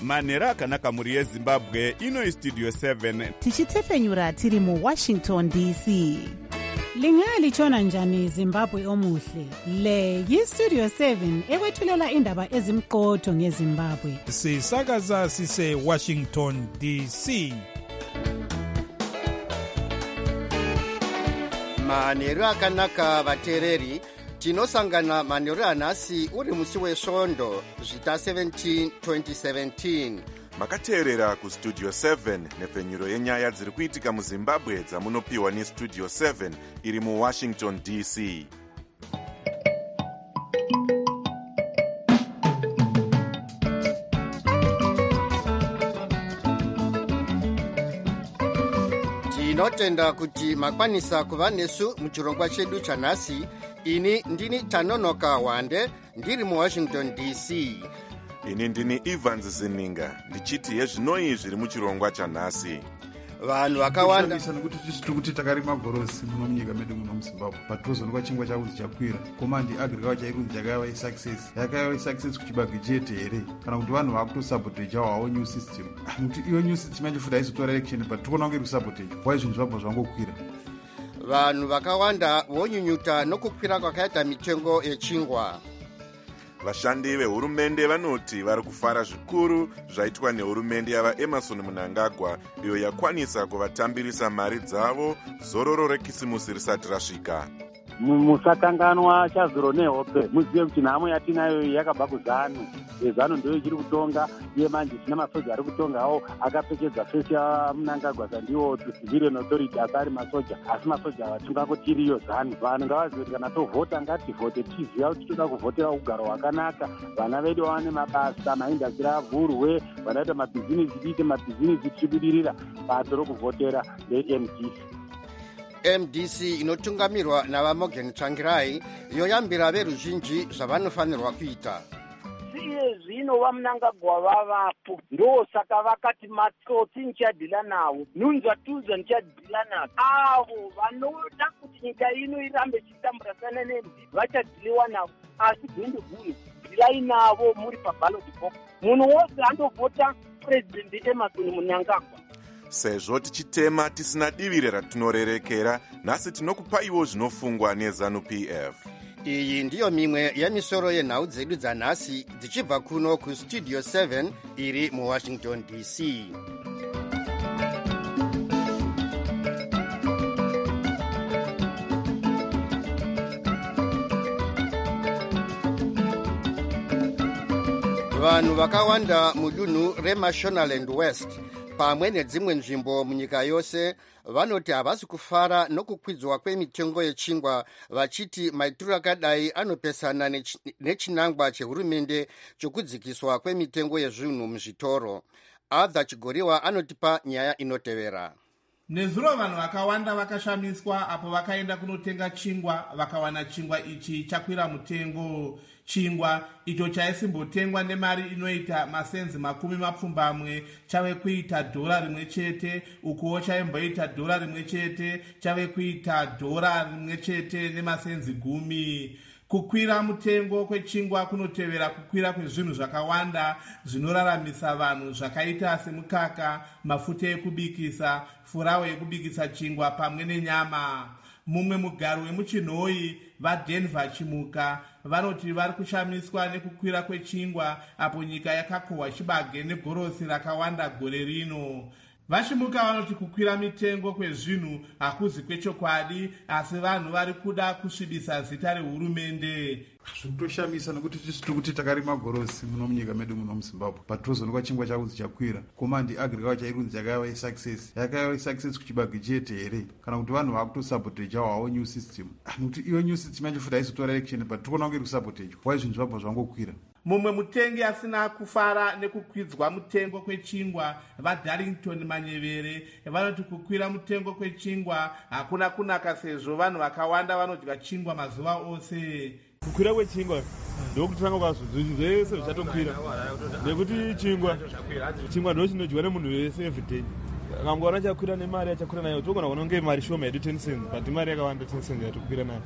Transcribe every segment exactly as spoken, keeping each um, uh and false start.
manhero akanaka mhuri yezimbabwe. Ino Studio seven tichitefenyura tiri mu Washington D C. Lingalitshona njani Zimbabwe omuhle? Le yi-Studio seven ekwethulela indaba ezimqotho ngeZimbabwe. Sisakaza sise Washington D C. Manhero akanaka vatereri, tinosangana manhero anhasi uri musi wesvondo zvita seventeen twenty seventeen. Makateerera kustudio seven nepfenyuro yenyaya dziri kuitika muZimbabwe dzamunopiwa nestudio seven iri muWashington D C. Tinotenda kuti makwanisa kuva nesu muchirongwa chedu chanhasi. Ini ndini Tanonoka Wande ndiri muWashington D C. Ini ndini Evans Zininga ndichiti yezvinoi zviri muchirongwa chanhasi. Vanhu vakawanda kuti tiri kuti takarima gorosi muno munyika medu muno muZimbabwe patozonekwa chingwa chakuti chakwira komandi agriculture chairunzi chakaiva isuccess yakaiva isuccess kuchibage chete here kana kuti vanhu vakutosaboteja wawo new system kuti iyo new system yacho futi aizotora election but tikuona kunge ikusaboteja wai zvinhu zvabva zvangokwira. Vanhu vakawanda vonyunyuta nokukwira kwakaita mitengo yechingwa. Vashandi vehurumende vanoti vari kufara zvikuru zvaitwa nehurumende yava Emerson Mnangagwa iyo yakwanisa kuvatambirisa mari dzavo zororo rekisimusi risati rasvika. Musakanganwa chazuro nehope muzive kuti nhamo yatinayo yakabva kuzanu. Zanu ndiyo ichiri kutonga iye manje tina masoja ari kutongawo akapfekedza fesi yaMnangagwa sandiwo civilian authority asari masoja asi masoja ava tingangotiriyo zanu. Vanhu ngavazive kuti kana tovhota ngativhote tiziva kuti toda kuvhotera ugaro hwakanaka. Vana vedu vawane mabasa, maindastri avhurwe, vanoita mabhizinisi tiite mabhizinisi tichibudirira. Bato rokuvhotera ndeM D C. M D C inotungamirwa navaMorgan Tsvangirai yoyambira veruzhinji zvavanofanirwa kuita. Siye zvino vaMnangagwa vavapo ndosaka vakati matsotsi ndichadhila nawo nunzva tuza ndichadhila nawo avo vanoda kuti nyika ino irambe chitamburasana neMD vachadhiliwa navo asi gwende guru dhilai navo muri paballot box. Munhu wose andovhota president Emerson Mnangagwa. Sezvo tichitema tisina divire ratinorerekera, nhasi tinokupaiwo zvinofungwa neZanu P F. Iyi ndiyo mimwe yemisoro yenhau dzedu dzanhasi dzichibva kuno kustudio seven iri muWashington D C. Vanhu vakawanda mudunhu reMashonaland West pamwe nedzimwe nzvimbo munyika yose vanoti havasi kufara nokukwidzwa kwemitengo yechingwa vachiti maitiro akadai anopesana nechinangwa chehurumende chokudzikiswa kwemitengo yezvinhu muzvitoro. Arthur Chigoriwa anotipa nyaya inotevera. Nezuro vanhu vakawanda vakashamiswa apo vakaenda kunotenga chingwa vakawana chingwa ichi chakwira mutengo. Chingwa icho chaisimbotengwa nemari inoita masenzi makumi mapfumbamwe chave kuita dhora rimwe chete, ukuwo chaimboita dhora rimwe chete chave kuita dhora rimwe chete nemasenzi gumi. Kukwira mutengo kwechingwa kunotevera kukwira kwezvinhu zvakawanda zvinoraramisa vanhu zvakaita semukaka, mafuta ekubikisa, furawu yekubikisa chingwa pamwe nenyama. Mumwe mugaro wemuchinhoi vaDenver Chimuka vanoti vari kushamiswa nekukwira kwechingwa apo nyika yakakohwa chibage negorosi rakawanda gore rino. Vashimuka vanoti kukwira mitengo kwezvinhu hakuzi kwechokwadi asi vanhu vari kuda kusvibisa zita rehurumende. Zvitoshamisa nokuti tiri kuti takarima gorosi muno munyika medu muno muZimbabwe patozonekwa chingwa chakuzi chakwira komandi agriculture chairunzi chakaiva isuccess yakaiva isuccess kuchibage chete here kana kuti vanhu vakutosaboteja wawo new system kuti iyo new system yacho futi aizotora election but tikuona kunge ikusaboteja wai zvinhu zvabva zvangokwira. Mumwe mutengi asina kufara nekukwidzwa mutengo kwechingwa vaDarlington Manyevere vanoti kukwira mutengo kwechingwa hakuna kunaka sezvo vanhu vakawanda vanodya chingwa mazuva ose. Kukwira kwechingwa ndokutanga kwazvo zvinhu zvese zvichatokwira nekuti chingwa chingwa ndo chinodyiwa nemunhu wese everyday. Akamboona chakwira nemari yachakwira nayo togona kunonge mari shoma yedu ten cents but mari yakawanda ten cents yatokwira nayo.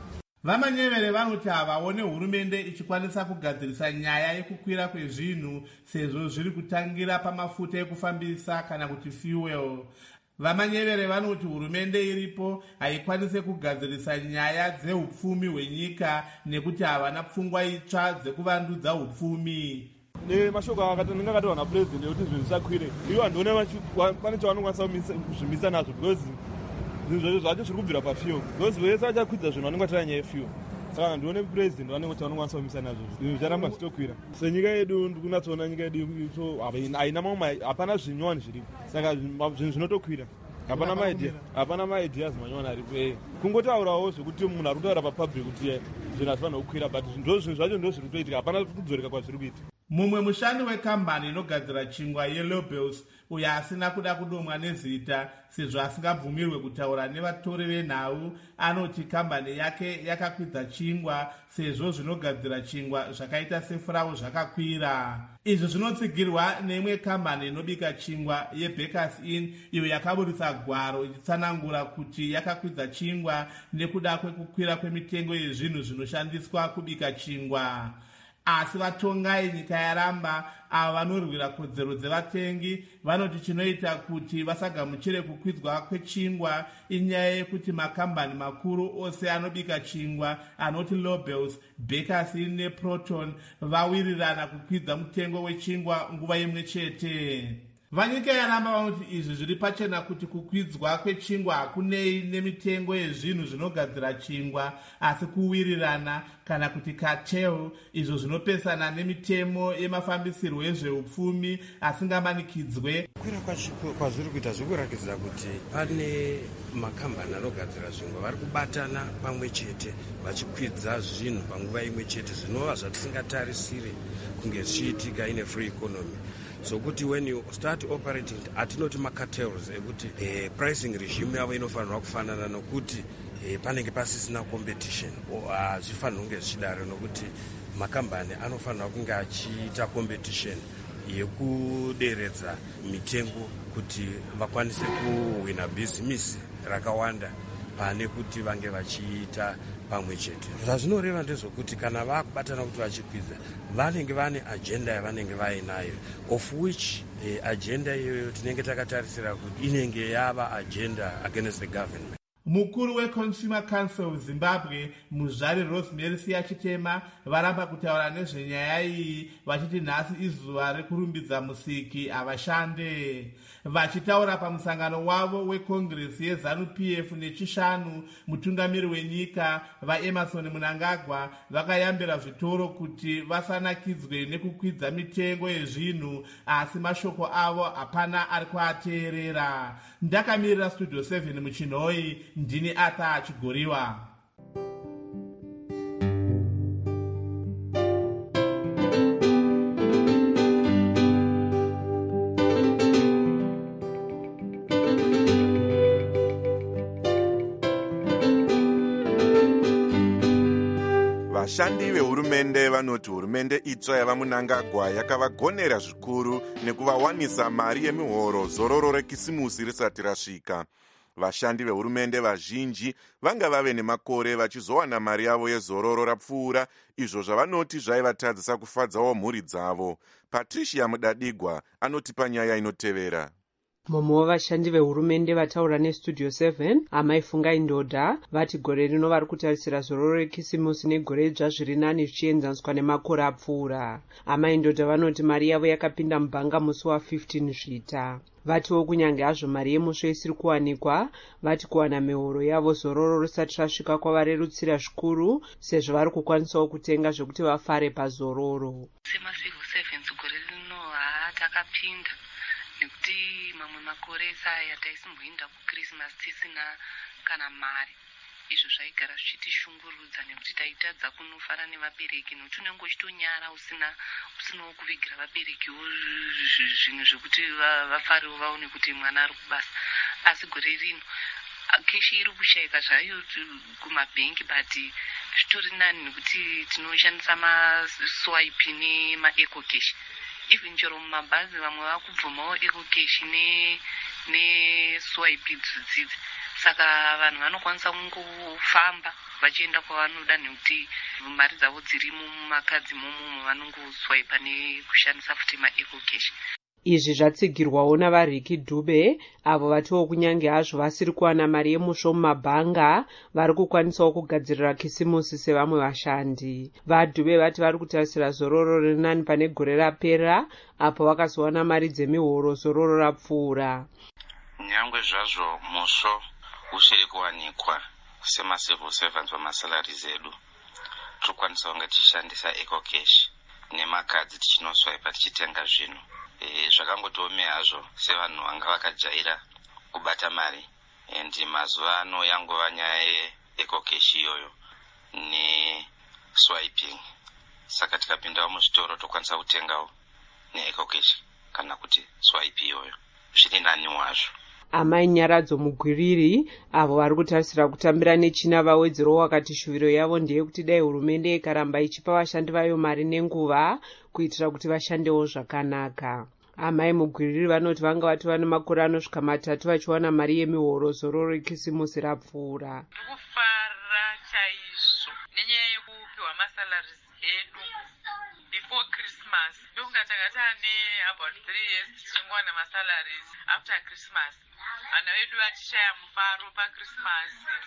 Vamanyevere vanoti havaone hurumende ichikwanisa kugadzirisa nyaya yekukwira kwezvinhu sezvo zviri kutangira pamafuta ekufambisa kana kuti fuel. Vamanyevere vanoti hurumende iripo haikwanise kugadzirisa nyaya dzeupfumi hwenyika nekuti havana pfungwa itsva dzekuvandudza hupfumi. Nemashoko akatendinga akataura napurezidendi kuti zvinhu zvisakwire, ivo handione pane chavanokwanisa kuzvimisa nazvo because zvinhu zvacho zvacho zviri kubvira pafuel, because vese vachakwidza zvinhu vanenge vatira nyaya yefuel. Saka handione purezidendi vanenge kuti vanokwanisa kumisa nazvo zvinhu zvicharamba zvitokwira. Senyika yedu ndikunatsoona nyika yedu haina mamwe, hapana zvinyowani zviripo, saka zvinhu zvinotokwira. Hapana maidea, hapana maideas manyowani aripo. Kungotaurawo zvekuti munhu ari kutaura papublic kuti zvinhu hazvifanira kukwira, but zvinhu zvacho ndo zviri kutoitika, hapana kudzoreka kwazviri kuita. Mumwe mushandi wekambani inogadzira chingwa yeLobels uyo asina kuda kudomwa nezita sezvo asingabvumirwe kutaura nevatori venhau anoti kambani yake yakakwidza chingwa sezvo zvinogadzira chingwa zvakaita sefurawu zvakakwira. Izvi zvinotsigirwa neimwe kambani inobika chingwa yeBakers Inn iyo yakaburitsa gwaro ichitsanangura kuti yakakwidza chingwa nekuda kwekukwira kwemitengo yezvinhu zvinoshandiswa kubika chingwa. Asi vatongai nyika yaramba ava vanorwira kodzero dzevatengi vanoti chinoita kuti vasagamuchire kukwidzwa kwechingwa inyaya yekuti makambani makuru ose anobika chingwa anoti Lobels, Bakers Inn neProton vawirirana kukwidza mutengo wechingwa nguva imwe chete. Vanyika yaramba vanoti izvi zviri pachena kuti kukwidzwa kwechingwa hakunei nemitengo yezvinhu zvinogadzira chingwa asi kuwirirana kana kuti cartel izvo zvinopesana nemitemo yemafambisirwo ezveupfumi asingamanikidzwe. Kwira kwazviri kuita zvikurakidza kuti pane makambani anogadzira zvingwa vari kubatana pamwe chete vachikwidza zvinhu panguva imwe chete zvinova zvatisingatarisire kunge zvichiitika ine free economy. So kuti when you start operating atinoti macartels ekuti eh, pricing regime yavo inofanirwa kufanana nokuti eh, panenge pasisina competition hazvifanirwa kunge zvichidaro nokuti makambani anofanirwa kunge achiita competition yekuderedza mitengo kuti vakwanise kuwina bhizimisi rakawanda pane kuti vange vachiita pamwe chete. Zvazvinoreva ndezvokuti kana vakubatana kuti vachikwidza vanenge vane agenda yavanenge vainayo of which eh, agenda iyoyo tinenge takatarisira kuti inenge yava agenda against the government. Mukuru weConsumer Council Zimbabwe Muzvari Rosemary Siyachitema varamba kutaura nezvenyaya iyi vachiti nhasi izuva rekurumbidza musiki havashande. Vachitaura pamusangano wavo wekongresi yeZanu-P F nechishanu mutungamiri wenyika vaEmerson Mnangagwa vakayambira zvitoro kuti vasanakidzwe nekukwidza mitengo yezvinhu asi mashoko avo hapana ari kuateerera. Ndakamirira Studio seven muchinhoi ndini Arthur Chigoriwa. Vashandi vehurumende vanoti hurumende itsva yava Mnangagwa yakavagonera zvikuru nekuvawanisa mari yemihoro zororo rekisimusi risati rasvika. Vashandi vehurumende vazhinji vanga vave nemakore vachizowana mari yavo yezororo rapfuura, izvo zvavanoti zvaivatadzisa kufadzawo mhuri dzavo. Patricia Mudadigwa anotipa nyaya inotevera. Mumwe wavashandi vehurumende vataura neStudio seven Amai Fungai Ndodha vati gore rino vari kutarisira zororo rekisimusi negore dzva zviri nani zvichienzaniswa nemakore apfuura. Amai Ndodha vanoti mari yavo yakapinda mubhanga musi wa15 Zvita. Vatiwo kunyange hazvo mari yemusvo isiri kuwanikwa, vati kuwana mihoro yavo zororo risati rasvika kwavarerutsira zvikuru sezvo vari kukwanisawo kutenga zvokuti vafare pazororo. Semacivil servants gore rino hatakapinda nekuti mamwe makore saya taisimboenda kuChristmas tisina kana mari. Izvo zvaigara zvichitishungurudza nekuti taitadza kunofara nevabereki nokuti unenge uchitonyara usina usinawo kuvigira vaberekiwo zvinhu zvokuti vafarewo vaone kuti mwana ari kubasa. Asi gore rino keshi iri kushayika zvayo kumabhengi but zvitori nani nekuti tinoshandisa maswipe nemaeco cash. Even chero mumabhazi vamwe vakubvumawo eco cash neswipe dzidzi. Saka vanhu vanokwanisa kungofamba vachienda kwavanoda nekuti mari dzavo dzirimo mumakadzi momo vanongoswaipa nekushandisa futi maeco cash. Izvi zvatsigirwawo navariki Dube avo vatiwo kunyange hazvo vasiri kuwana mari yemusho mumabhanga vari kukwanisawo kugadzirira kisimusi sevamwe vashandi. VaDube vati vari kutarisira zororo rinani pane gore rapera apo vakazowana mari dzemihoro zororo rapfuura. Nyangwe zvazvo musho uchiri kuwanikwa semacivil servants vamasalari zedu tokwanisa kunge tichishandisa eco cash nemakadzi tichinoswaipa tichitenga zvinhu. E, zvakangotiome hazvo sevanhu vanga vakajaira kubata mari and mazuva ano yangova nyaya yeeco cash iyoyo neswiping. Saka tikapindawo muzvitoro tokwanisa kutengawo neeco cash kana kuti swipe iyoyo zviri nani wazvo. Amai Nyaradzo Mugwiriri avo vari kutarisira kutambira nechina vawedzero wakati shuviro yavo ndeyekuti dai hurumende ikaramba ichipa vashandi vayo mari nenguva kuitira kuti vashandewo zvakanaka. Amai Mugwiriri vanoti vanga vati vane makore anosvika matatu vachiwana mari yemihoro zororo kisimusi rapfuura. Kufara chaizvo nenyaya yekupiwa masalari edu before Christmas. Ndokunga takatane about three years tichingwana masalari after Christmas. Vana vedu vachishaya mufaro paChristmas.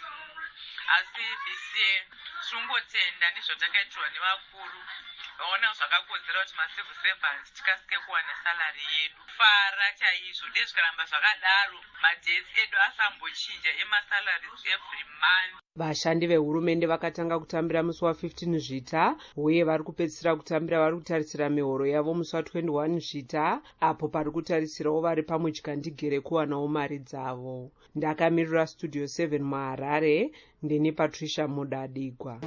Asi this year tongotenda nezvatakaitwa nevakuru vaona zvakakodzera kuti macivil servants tikasike kuwana salari yedu. Fara chaizvo ndezvikaramba zvakadaro madhesi edu asambochinja emasalaries every month. Vashandi vehurumende vakatanga kutambira musi wa15 Zvita uye vari kupedzisira kutambira vari kutarisira mihoro yavo musi wa21 Zvita apo pari kutarisirawo vari pamudya ndigere kuwanawo mari dzavo. Ndakamirira Studio seven muHarare ndini Patricia Mudadigwa.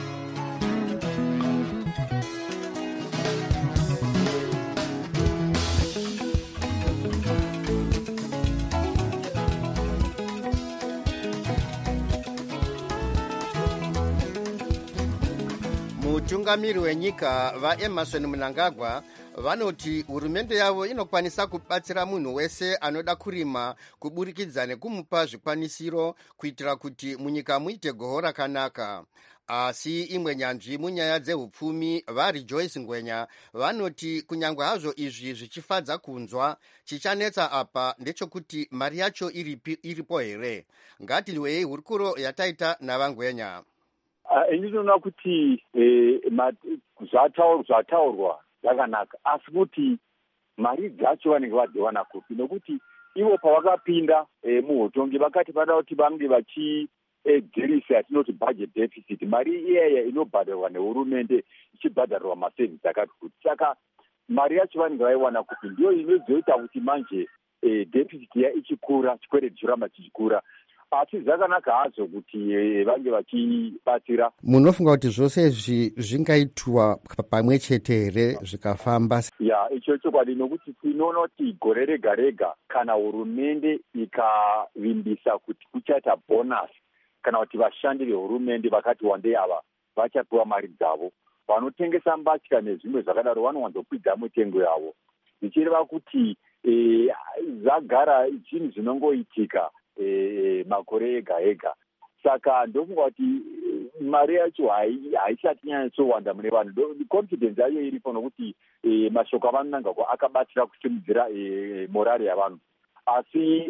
Mutungamiri wenyika vaEmmerson Mnangagwa vanoti hurumende yavo inokwanisa kubatsira munhu wese anoda kurima kuburikidza nekumupa zvikwanisiro kuitira kuti munyika muite goho rakanaka. Asi imwe nyanzvi munyaya dzehupfumi vari Joyce Ngwenya vanoti kunyangwe hazvo izvi zvichifadza kunzwa chichanetsa apa ndechekuti mari yacho iripi, iripo here. Ngatilwei hurukuro yataita navaNgwenya. Ndinoona kuti zvataurwa zvakanaka asi kuti mari dzacho vanenge vadziwana kupi, nekuti ivo pavakapinda muhotongi vakati vada kuti vange vachigirisa yatinoti budget deficit, mari iyaya inobhadharwa nehurumende ichibhadharirwa maservice akati kuti. Saka mari yacho vanenge vaiwana kupi ndiyo inozoita kuti manje deficit ya ichikura, chikwere chiramba chichikura. Asi zvakanaka hazvo kuti vange vachibatsira. Munofunga kuti zvose izvi zvingaitwa pamwe chete here zvikafamba? Ya, icho chokwadi, nokuti tinoona kuti gore rega rega kana hurumende ikavimbisa kuti kuchaita bonus kana kuti vashandi vehurumende vakati wandei ava vachapiwa mari dzavo, vanotengesa mbatya nezvimwe zvakadaro vanowanzokwidza mitengo yavo, zvichireva kuti e, zvagara chinhu zvinongoitika E, makore ega ega. Saka ndofunga kuti mari yacho haisati nyanyatsowanda mune vanhu. Confidence yayo iripo nokuti e, mashoko avanonangagwa akabatsira kusimudzira e, morari yavanhu. Asi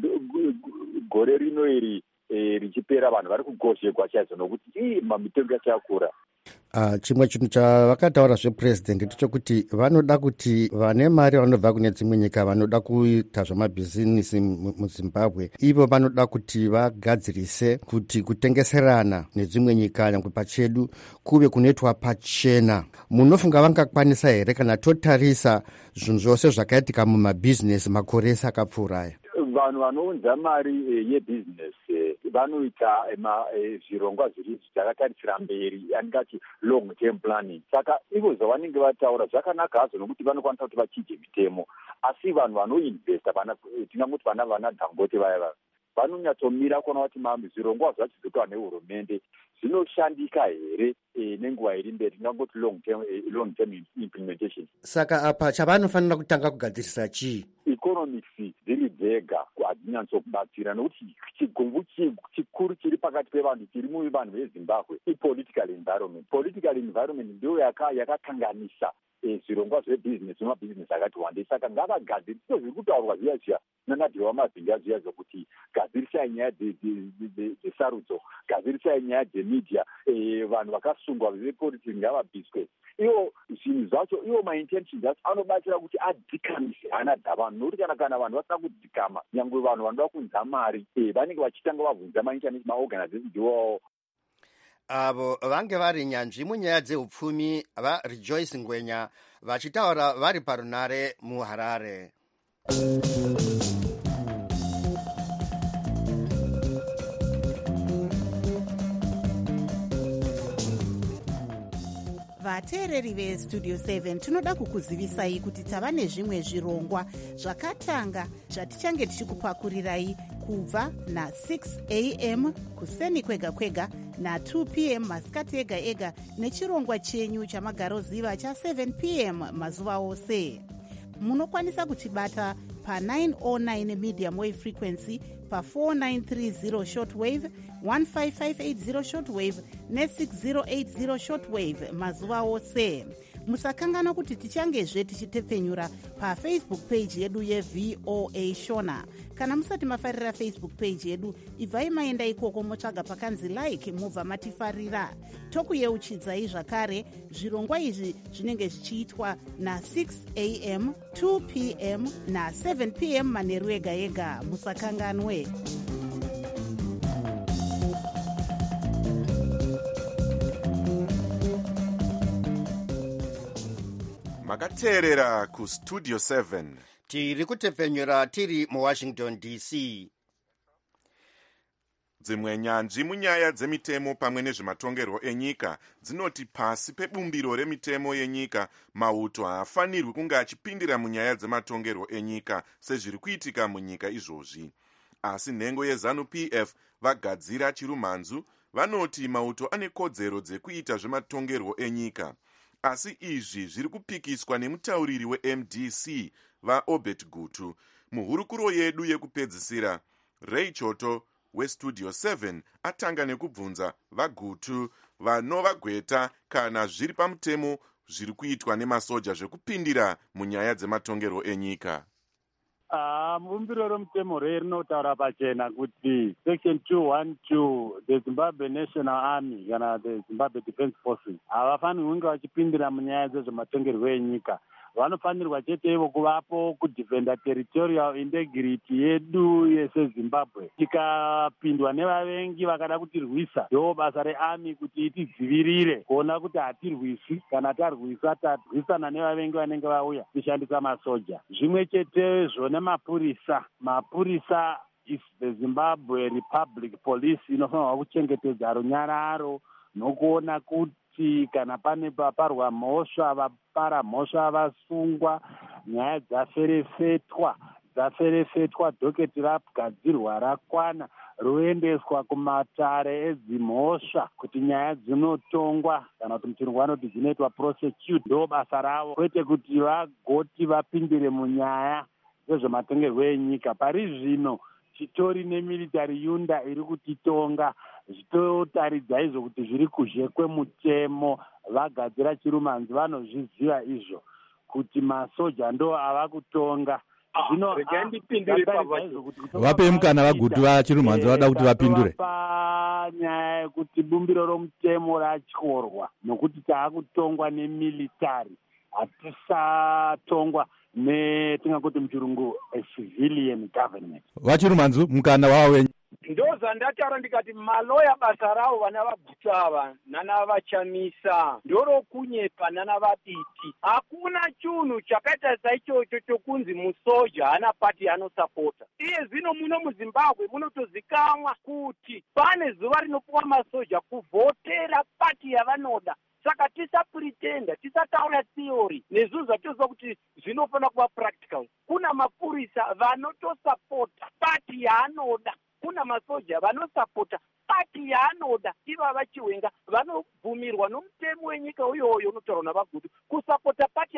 gore rino iri e, richipera vanhu vari kugozhekwa chaizvo nokuti mamitengo yacho yakura. Uh, chimwe chinhu chavakataura zvepresident ndechekuti vanoda kuti vane mari vanobva kune dzimwe nyika vanoda kuita zvamabhizinisi muZimbabwe ivo vanoda kuti vagadzirise kuti kutengeserana nedzimwe nyika nyangwe pachedu kuve kunoitwa pachena. Munofunga vangakwanisa here kana totarisa zvinhu zvose zvakaitika mumabhizinesi makore ese akapfuura aya? Vanhu vanounza mari yebusiness vanoita zvirongwa zviri zvakatarisira mberi, andingati long term planning. Saka ivo zvavanenge vataura zvakanaka hazvo nokuti vanokwanisa kuti vachije mitemo, asi vanhu vanoinvesta tingangoti vana vana Dangote vaya vanonyattomira kuona kuti zvirongwa zvacho zvinoitwa nehurumende zvinoshandika here e, nenguva iri mberi, tingangoti long term, e, long term implementation. Saka apa chavanofanira kutanga kugadzirisa chii? Economics dziri dzega hadzinyatsokubatsira nokuti chigumbu chikuru chiri pakati pevanhu chiri muvanhu vezimbabwe ipolitical environment. Political environment ndiyo yakakanganisa zvirongwa zvebhizinesi nemabhizinesi akati wandei. Saka ngavagadziri sio zviri kutaurwa zviya zviya nanadhiwa mazinga zviya zvokuti gadzirisai nyaya dzesarudzo, gadzirisai nyaya dzemedia, vanhu vakasungwa vepolitiki ngavabviswe. Iwo zvinhu zvacho, iwo maintentions acho anobatsira kuti adzikamise hana dzavanhu, nokuti kana kana vanhu vasina kudzikama, nyangwe vanhu vanoda kunza mari vanenge vachitanga vabvunza mainternet maorganization iwawo. Avo vange vari nyanzvi munyaya dzeupfumi vaRejoice Ngwenya vachitaura vari parunare muHarare. vateereri vestudio seven tinoda kukuzivisai kuti tava nezvimwe zvirongwa zvakatanga zvatichange tichikupakurirai kubva na-six a m kuseni kwega kwega na-two p m masikati ega ega nechirongwa chenyu chamagaroziva cha-seven p m mazuva ose. Munokwanisa kutibata pa-nine oh nine medium wave frequency, pa-four nine three zero shortwave, one five five eight zero shortwave ne-six zero eight zero shortwave mazuva ose. Musakangana kuti tichangezve tichitepfenyura pafacebook page yedu yeV O A Shona. Kana musati mafarira Facebook page yedu, ibvai maenda ikoko motsvaga pakanzi like mubva matifarira. Tokuyeuchidzai zvakare zvirongwa izvi zvinenge zvichiitwa na-six a m, two p m na-seven p m manheru ega ega. Musakanganwe. makateerera kustudio seven. Tiri kutepfenyura tiri muWashington D C. Dzimwe nyanzvi munyaya dzemitemo pamwe nezvematongerwo enyika dzinoti pasi pebumbiro remitemo yenyika mauto haafanirwi kunge achipindira munyaya dzematongerwo enyika sezviri kuitika munyika izvozvi. Asi nhengo yeZanu-P F vagadzira chirumhanzu vanoti mauto ane kodzero dzekuita zvematongerwo enyika. Asi izvi zviri kupikiswa nemutauriri we-M D C vaObert Gutu. Muhurukuro yedu yekupedzisira, Ray Choto weStudio seven atanga nekubvunza vaGutu vanovagweta kana zviri pamutemo zviri kuitwa nemasoja zvekupindira munyaya dzematongerwo enyika. Mubumbiro romutemo rinotaura pachena kuti section two twelve the Zimbabwe National Army kana the Zimbabwe Defense Forces havafanirwi kunge vachipindira munyaya dzezvematongerwo enyika. Vanofanirwa chete ivo kuvapo kudefenda territorial integrity yedu yeseZimbabwe. Tikapindwa nevavengi vakada kutirwisa, ndo basa rearmy kuti itidzivirire kuona kuti hatirwisi, kana tarwisa tarwisana nevavengi vanenge vauya tichishandisa masoja. Zvimwe chetezvo nemapurisa. Mapurisa is the Zimbabwe Republic Police inofanirwa kuchengetedza runyararo nokuona kuti kana pane paparwa mhosva vapara mhosva vasungwa, nyaya dzaferefetwa dzaferefetwa dhoketi ragadzirwa rakwana roendeswa kumatare edzimhosva kuti nyaya dzinotongwa kana kuti muchirungu vanoti dzinoitwa prosecute. Ndo basa ravo, kwete kuti vagoti vapindire munyaya dzezvematongerwo enyika. Pari zvino chitori nemilitary yunda iri kutitonga, zvitotaridza izvo kuti zviri kuzhe kwemutemo. Vagadzira chirumhanzi vanozviziva izvo kuti masoja ndo ava kutonga. Zvino vape mukana vaGutu vachirumhanzi vada kuti vapindure panyaya yekuti bumbiro romutemo ratyorwa nokuti taakutongwa nemilitary, hatisatongwa netingakuti muchirungu civilian government. vachirumhanzi mukana wavo wenyu. Ndo zvandataura ndikati maloya basa ravo vana vaGutu ava nanavachamisa ndorokunyepa nanavaditi. Hakuna chunhu chakaita saichocho chokunzi musoja hana pati anosapota. Iye zvino muno muZimbabwe munotozikamwa kuti pane zuva rinopuwa masoja kuvhotera pati yavanoda. Saka tisapretenda, tisataura theory nezvinhu zvatinoziva kuti zvinofanira kuva practical. Kuna mapurisa vanotosapota pati yaanoda, kuna masoja vanosapota pati yaanoda. Iva vachiwenga vanobvumirwa nomutemo wenyika uyoyo unotaurwa navaGutu kusapota pati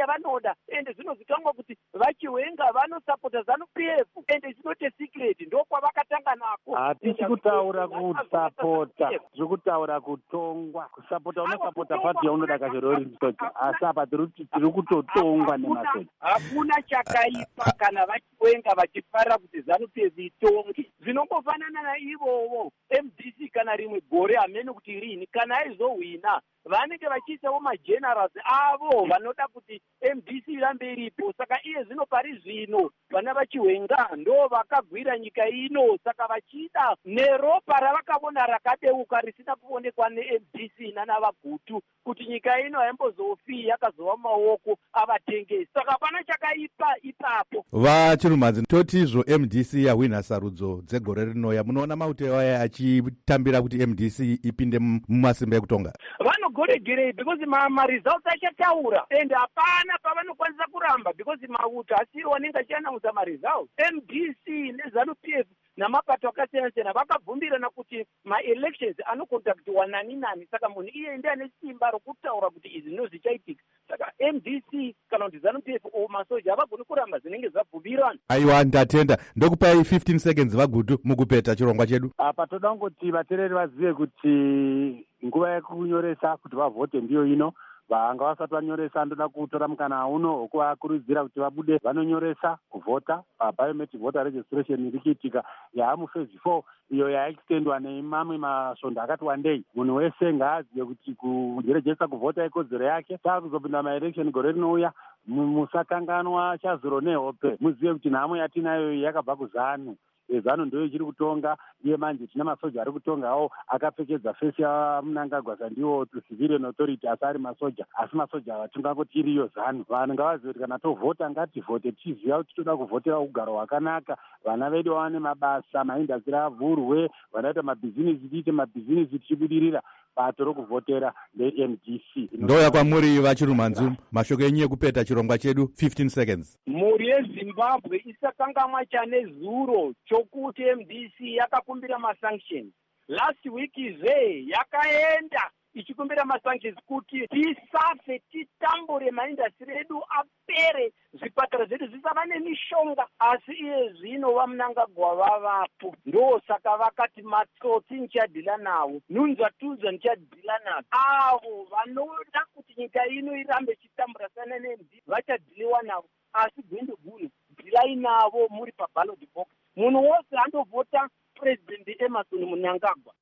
yavanoda ende zvinozitangwa kuti vachiwenga vanosapota zanu P F ende zvinote secret ndokwavakatanga nako. Hatisi kutaura kusapota, tiri kutaura kutongwa. Kusapota unosapota pati yaunoda kachirori ndisoja, asi apa tiri kutotongwa nemasoja. Hakuna chakaipa kana vachiwenga vachifarira kuti zanu P F itonge. Zvinongofanana naivovo M D C kana rimwe gore hamene kuti rini kana aizohwina vanenge vachiisawo magenerals avo vanoda kuti M D C irambe iripo. Saka iye zvino pari zvino vana vachiwenga ndo vakagwira nyika ino, saka vachida neropa ravakaona rakadeuka risina kuonekwa ne-M D C nana vagutu kuti nyika ino haimbozofi yakazova maoko avatengesi. Saka pana chakaipa ipapo. Vachirumadzi, totizvo M D C yahwina sarudzo dzegore rinouya, munoona mauteo aya achitambira kuti M D C ipinde mumasimba ekutonga? Vanogoregerei because ma-results achataura ende hapana pavanokwanisa kuramba because mauto asiri wanenge achianausa ma-results. M D C nezanu P F namapato akasiyana-siyana vakabvumirana kuti ma-elections anokondaktiwa nani nani. Saka munhu iye ndiye ane simba rokutaura kuti izvi ndizvo zvichaitika. Saka M D C kana kuti zanu P F o masoja havagoni kuramba zvinenge zvabvumirana. Aiwa, ndatenda. Ndokupai fifteen seconds vagutu mukupeta chirongwa chedu. Apa toda kungoti vateereri vazive kuti nguva yekunyoresa kuti vavhote ndiyo ino. Vanga vasati vanyoresa ndoda kutora mukana uno wokuvakurudzira kuti vabude vanonyoresa kuvhota. Biometric voter registration iri kuitika yaamufezi four iyo yaextendwa nemamwe masvondo akati wandei. Munhu wese ngaazive kuti kurejesta kuvhota ikodzero yake. Taakuzopinda maelection gore rinouya, musakanganwa chazuro nehope. Muzive kuti nhamo yatinayo yakabva kuzanu. Zano ndio ichiri kutonga, iye manje tina masoja ari kutongawo akapfekedza fesi yaMnangagwa sandiwo civilian authority asari masoja, asi masoja vatingangoti iriyo zano. Vanhu ngavazive kuti kana tovhota ngativhote tiziva kuti toda kuvhotera ugaro hwakanaka, vana vedu vawane mabasa, maindastri avhurwe, vanoita mabhizinesi tiite mabhizinesi tichibudirira. Bato rokuvhotera nde-M D C. Ndoya kwamuri vachirumanzu, mashoko enyu ekupeta chirongwa chedu fifteen seconds. Mhuri yeZimbabwe isakangamwa chane zuro chokuti M D C yakakumbira masanctions. Last week izve yakaenda ichikumbira masanctions kuti tisafe titambure maindastri edu apere, zvipatara zvedu zvisava nemishonga. Asi iye zvino vaMnangagwa vavapo, ndo saka vakati matsotsi ndichadhila nawo, nunzvatudzwa ndichadhila nawo. Avo vanoda kuti nyika ino irambe ichitambura sana ne-M D C vachadhiliwa navo. Asi gwende guno dhilai navo muri paballot box. Munhu wose andovhota President Emmerson Mnangagwa.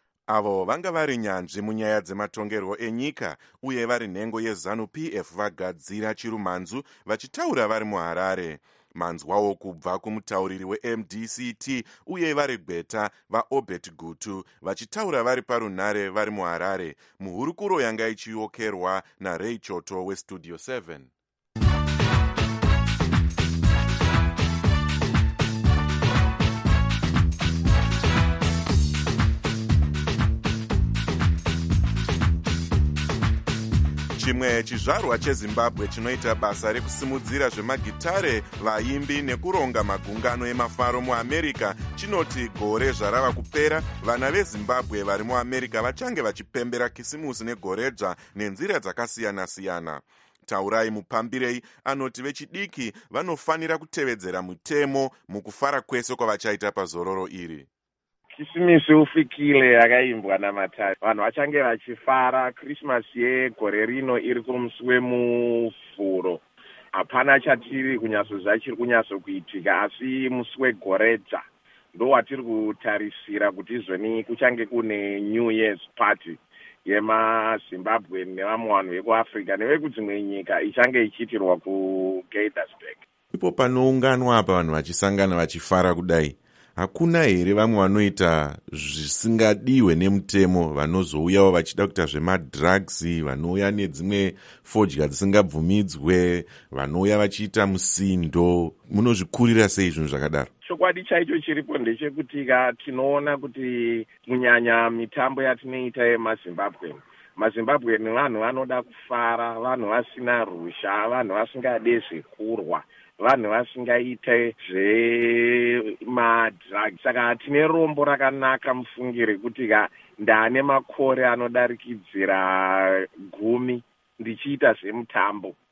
Avo vanga vari nyanzvi munyaya dzematongerwo enyika uye vari nhengo yezanu P F vagadzira chirumanzu vachitaura vari muHarare. Manzwawo kubva kumutauriri we-M D C T uye vari Gweta vaObert Gutu vachitaura vari parunhare vari muHarare. Muhurukuro yanga ichiokerwa naRay Choto weStudio seven. Chimwe chizvarwa cheZimbabwe chinoita basa rekusimudzira zvemagitare, vaimbi nekuronga magungano emafaro muAmerica chinoti gore zvarava kupera vana veZimbabwe vari muAmerica vachange vachipembera kisimusi negoredzva nenzira dzakasiyana-siyana. Taurai Mupambirei anoti vechidiki vanofanira kutevedzera mutemo mukufara kwese kwavachaita pazororo iri. Kisimisi ufikile yakaimbwa namatare. Vanhu vachange vachifara Christmas yegore rino iri kumusi wemuvhuro. Hapana chatiri kunyazozva chiri kunyazokuitika, asi musi wegoredza ndo watiri kutarisira kuti izvoni kuchange kune New Year's party yemaZimbabwe nevamwe vanhu vekuAfrica nevekudzimwe nyika ichange ichiitirwa kuGaithersburg. Ipo panounganwa apa vanhu vachisangana vachifara kudai, hakuna here vamwe vanoita zvisingadiwe nemutemo, vanozouyawo vachida kuita zvemadrugs, vanouya nedzimwe fodya dzisingabvumidzwe, vanouya vachiita musindo? Munozvikurira sei zvinhu zvakadaro? Chokwadi chaicho chiripo ndechekuti tinoona kuti kunyanya mitambo yatinoita yemaZimbabwe, maZimbabwe ni vanhu vanoda kufara, vanhu vasina rusha, vanhu vasingade zvekurwa, vanhu vasingaite zvemadrugs. Saka tine rombo rakanaka mufungire kuti ndane makore anodarikidzira gumi ndichiita zvemutambo.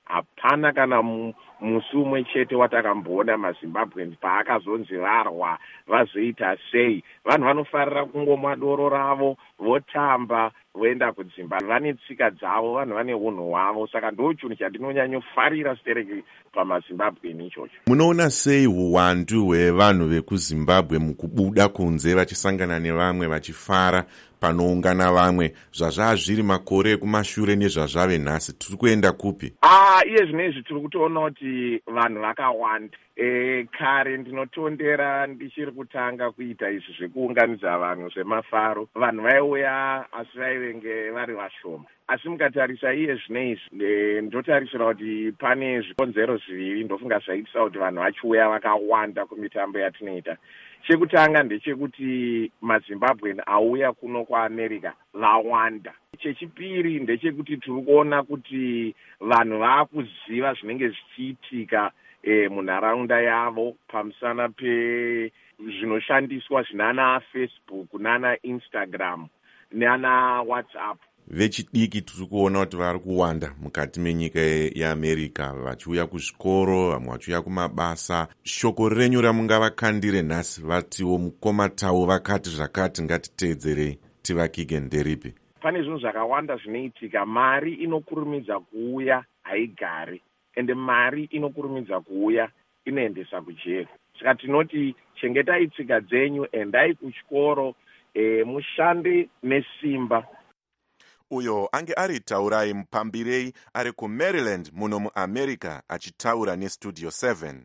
hapana kana musi umwe chete watakamboona mazimbabweans paakazonzi varwa vazoita sei. Vanhu vanofarira kungomwa doro ravo votamba voenda kudzimba. Vane tsika dzavo, vanhu vane unhu hwavo, saka ndo chinhu chandinonyanyofarira stereki pamazimbabwean ichocho. Munoona sei uwandu hwevanhu vekuzimbabwe mukubuda kunze vachisangana nevamwe vachifara panoungana vamwe zvazva zviri makore ekumashure nezvazvave nhasi? Tiri kuenda kupi? Ah, iye zvinezvi tiri kutoona kuti vanhu vakawanda. E, kare ndinotondera ndichiri kutanga kuita izvi zvekuunganidza vanhu zvemafaro, vanhu vaiuya asi vaivenge vari vashoma. Asi mukatarisa iye zvinezvi ndotarisira kuti pane zvikonzero zviviri ndofunga zvaitisa kuti vanhu vachiuya vakawanda kumitambo yatinoita. Chekutanga ndechekuti mazimbabwean auya kuno kwaAmerica vawanda. Chechipiri ndechekuti tiri kuona kuti vanhu vaakuziva zvinenge zvichiitika e, munharaunda yavo pamusana pezvinoshandiswa zvinana Facebook nana Instagram nana WhatsApp. Vechidiki tiri kuona kuti vari kuwanda mukati menyika yeAmerica, vachiuya kuzvikoro, vamwe vachiuya kumabasa. Shoko renyu ramungavakandire nhasi vatiwo mukomatawo vakati zvakati ngatiteedzerei tivakige nderipi? Pane zvinhu zvakawanda zvinoitika. Mari inokurumidza kuuya haigari, ende mari inokurumidza kuuya inoendesa kujeri. Saka tinoti chengetai tsika dzenyu, endai kuchikoro, e, mushande nesimba. Uyo ange ari Taurai Mupambirei ari kuMaryland muno muAmerica achitaura neStudio seven.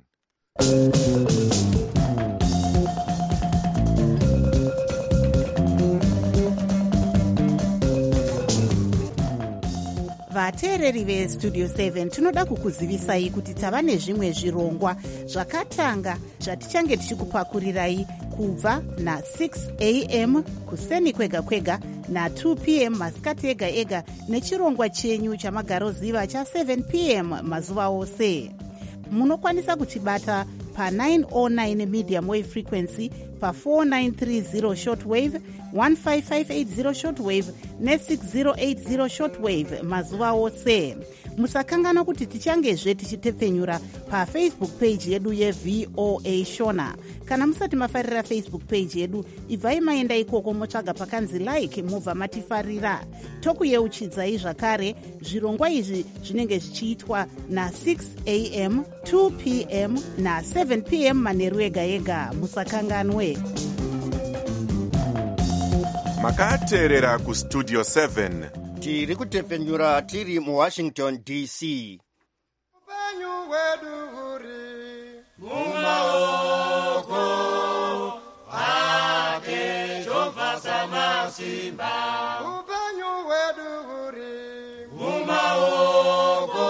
vateereri vestudio seven tinoda kukuzivisai kuti tava nezvimwe zvirongwa zvakatanga zvatichange tichikupakurirai kubva na-six a m kuseni kwega kwega na-two p m masikati ega ega nechirongwa chenyu chamagaroziva cha-seven p m mazuva ose. Munokwanisa kutibata pa-nine oh nine medium wave frequency, pa-four nine three zero shortwave, one five five eight zero shortwave ne-six zero eight zero shortwave mazuva ose. Musakangana kuti tichangezve tichitepfenyura pafacebook page yedu yeV O A Shona. Kana musati mafarira Facebook page yedu, ibvai maenda ikoko motsvaga pakanzi like mubva matifarira. Tokuyeuchidzai zvakare zvirongwa izvi zvinenge zvichiitwa na-six a m, two p m na-seven p m manheru ega ega. Musakanganwe. Makateerera kuStudio seven. Tiri kutepfenyura tiri muWashington D C. Upenyu wedu uri mumaoko ake Jehovha Samasimba. Upenyu wedu uri mumaoko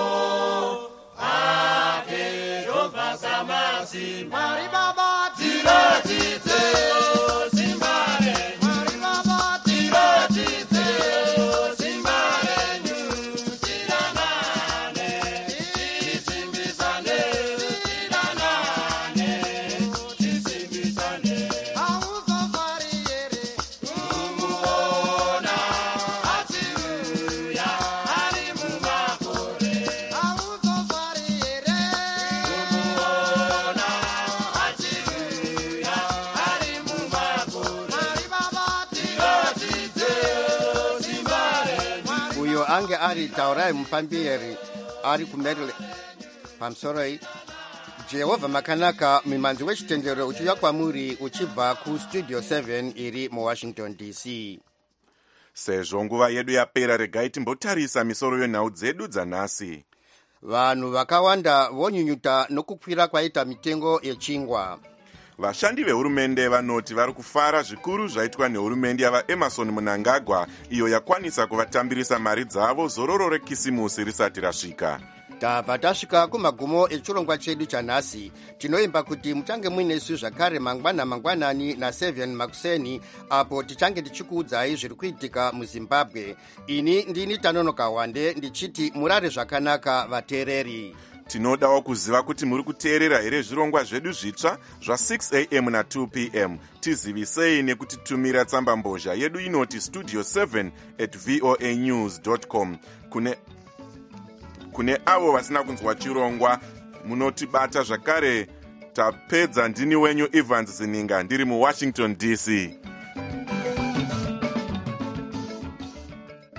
ake Jehovha Samasimba. Mari Baba tiratidze ange ari Taurai Mupambirei ari kuMaryland pamsoroi. Jehovha makanaka, mimanzi wechitendero uchiuya kwamuri uchibva kuStudio seven iri muWashington D C. Sezvo nguva yedu yapera, regai timbotarisa misoro yenhau dzedu dzanhasi. Vanhu vakawanda vonyunyuta nokukwira kwaita mitengo yechingwa. Vashandi vehurumende vanoti vari kufara zvikuru zvaitwa nehurumende yavaEmerson Mnangagwa, iyo yakwanisa kuvatambirisa mari dzavo zororo rekisimusi risati rasvika. Tabva tasvika kumagumo echirongwa chedu chanhasi. Tinoimba kuti muchange muinesu zvakare mangwana mangwanani na-seven makuseni, apo tichange tichikuudzai zviri kuitika muZimbabwe. Ini ndini Tanonoka Wande ndichiti murare zvakanaka vateereri. Tinodawo kuziva kuti muri kuteerera here zvirongwa zvedu zvitsva zva-six a m na-two p m. Tizivisei nekutitumira tsamba mbozha yedu inoti studio seven at voa news dot com. Kune kune avo vasina kunzwa chirongwa munotibata zvakare. Tapedza. Ndini wenyu Evans Zininga ndiri muWashington D C.